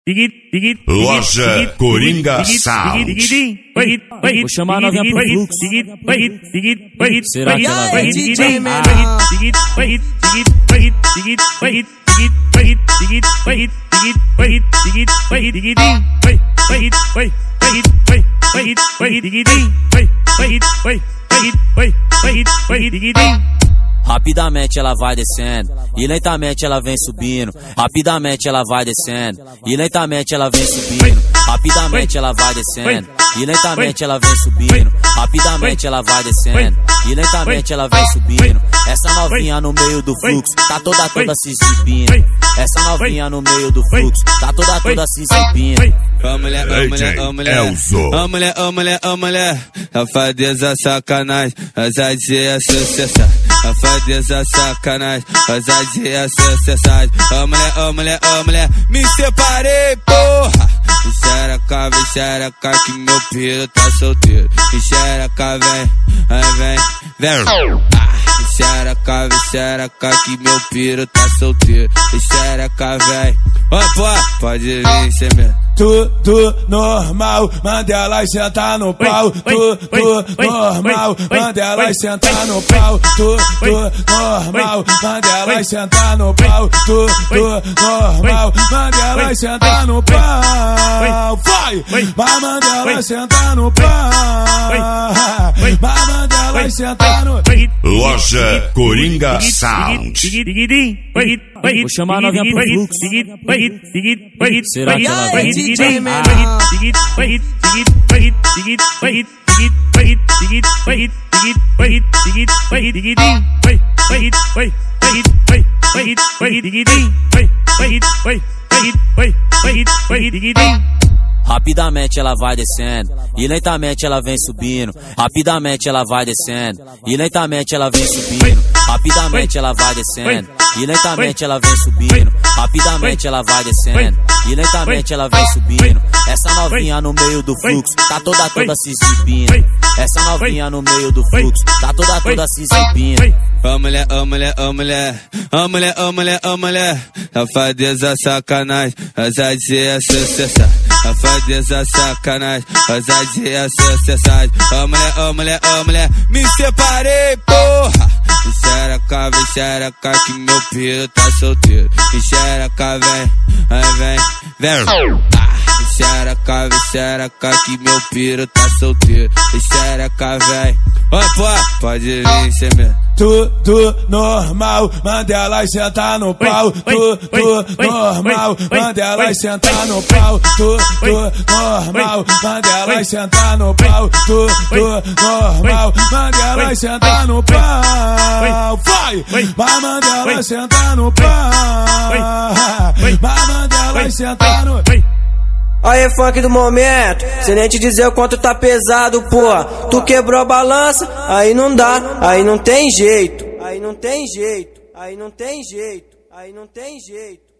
Loja Coringa Sound. Vou chamar a novinha pro fluxo. Será que ela vem? Rapidamente ela vai descendo e lentamente ela vem subindo. Rapidamente ela vai descendo e lentamente ela vem subindo. Rapidamente ela vai descendo e lentamente ela vem subindo. Rapidamente ela vai descendo e lentamente ela vem subindo. Essa novinha no meio do fluxo tá toda se exibindo. Essa novinha no meio do fluxo tá toda se exibindo. Ô mulher, ô mulher, ô mulher, ô mulher, ô mulher, ô mulher, safadeza, sacanagem, ousadia, sucesso. Safadeza, sacanagem, ousadia, sucesso. Ô mulher, ô mulher, ô mulher, me separei, porra. Xereca, que meu filho tá solteiro. Xereca, vem. Xereca, que meu filho tá solteiro. Xereca, vem. Pode vir, cê mesmo. Tudo normal, manda ela sentar no pau. Tudo normal, manda ela sentar no pau. Tudo normal, manda ela sentar no pau. Tudo normal, manda ela sentar no pau. Vai mandar ela sentar no pau. Vai mandar ela sentar no pau. Loja Coringa Sound. Vou chamar a novinha pro fluxo. Será que ela vem? Rapidamente ela vai descendo e lentamente ela vem subindo. Rapidamente ela vai descendo e lentamente ela vem subindo. Rapidamente ela vai descendo e lentamente ela vem subindo. Rapidamente ela vai descendo e lentamente ela vem subindo. Essa novinha no meio do fluxo tá toda se exibindo. Essa novinha no meio do fluxo tá toda se exibindo. Ô mulher, ô mulher, ô mulher, ô mulher, ô mulher, ô mulher, safadeza, sacanagem, ousadia, sucesso. Safadeza, sacanagem, ousadia, sucesso. Ô mulher, ô mulher, ô mulher, me separei, porra. Xereca, que meu filho tá solteiro. Xereca, vem. Xereca, que meu filho tá solteiro. Xereca, vem. Pode vir, cê mesmo. Tudo normal, manda ela sentar no pau. Tudo normal, manda ela sentar no pau. Tudo normal, manda ela sentar no pau. Tudo normal, manda ela sentar no pau. Vai mandar ela sentar no pau. Vai mandar ela sentar no pau. Aí, funk do momento, sem nem te dizer o quanto tá pesado, pô. Tu quebrou a balança, aí não dá, aí não tem jeito. Aí não tem jeito, aí não tem jeito, aí não tem jeito.